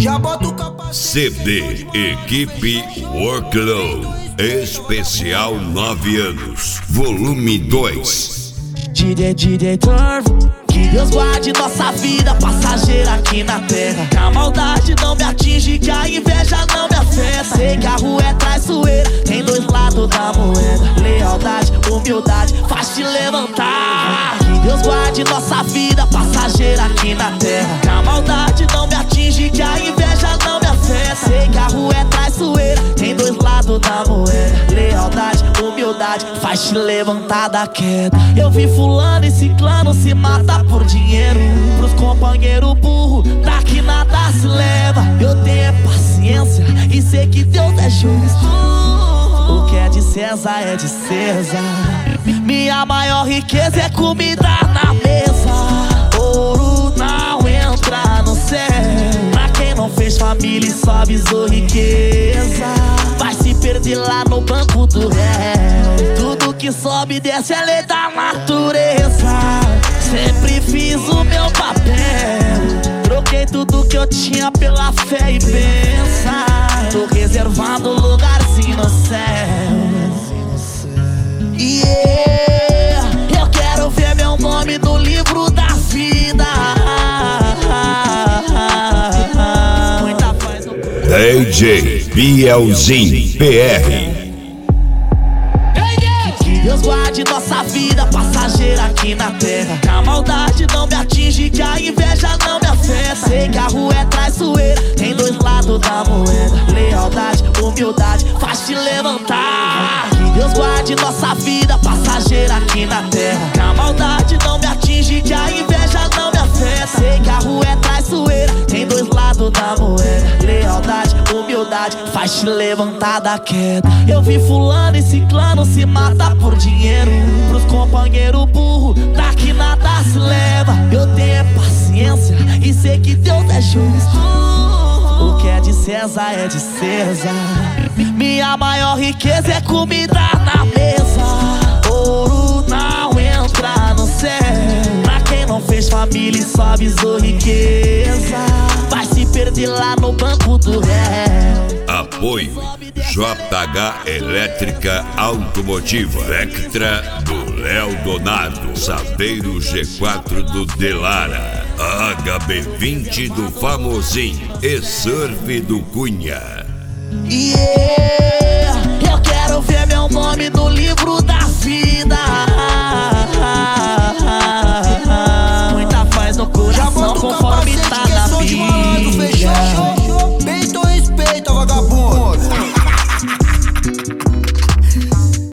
Já bota o capacete. CD Equipe Workload Especial 9 anos Volume 2. DJ Turvo, que Deus guarde nossa vida passageira aqui na terra. Que a maldade não me atinge, que a inveja não me afeta. Sei que a rua é traiçoeira, tem dois lados da moeda. Lealdade, humildade, faz te levantar. Que Deus guarde nossa vida passageira aqui na terra. Que a maldade não me atinge, que a inveja não me afeta. Sei que a rua é traiçoeira, tem dois lados da moeda. Lealdade, humildade, faz te levantar da queda. Eu vi fulano e ciclano se mata por dinheiro. Pros companheiros burro, daqui nada se leva. Eu tenho paciência e sei que Deus é justo. O que é de César é de César. Minha maior riqueza é comida na mesa. Ouro não entra no céu. Pra quem não fez família e só visou riqueza, vai se perder lá no banco do réu. Tudo que sobe e desce é lei da natureza. Sempre fiz o meu papel. Troquei tudo que eu tinha pela fé e pensar. Tô reservando um lugarzinho no céu. Yeah, eu quero ver meu nome no livro da vida. Muita paz no DJ Bielzinho PR. Que Deus guarde nossa vida passageira aqui na terra. Que a maldade não me atinge, que a inveja não me afeta. Sei que a rua é traiçoeira, tem dois lados da moeda. Lealdade, humildade, faz te levantar. Que Deus guarde nossa vida passageira aqui na terra. Que a maldade não me atinge, que a inveja não me afeta. Sei que a rua é traiçoeira, tem dois lados da moeda. Lealdade, humildade, faz te levantar da queda. Eu vi fulano e ciclano se mata por dinheiro. Pros companheiros burro, daqui nada se leva. Eu tenho paciência e sei que Deus é justo. O que é de César é de César. Minha maior riqueza é comida na mesa. Ouro não entra no céu. Pra quem não fez família e só visou riqueza, vai se perder lá no banco do réu. Apoio JH Elétrica Automotiva, Vectra do Léo Donado, Saveiro G4 do Delara, HB20 do Famosinho e Surf do Cunha. Yeah, eu quero ver meu nome no livro da vida.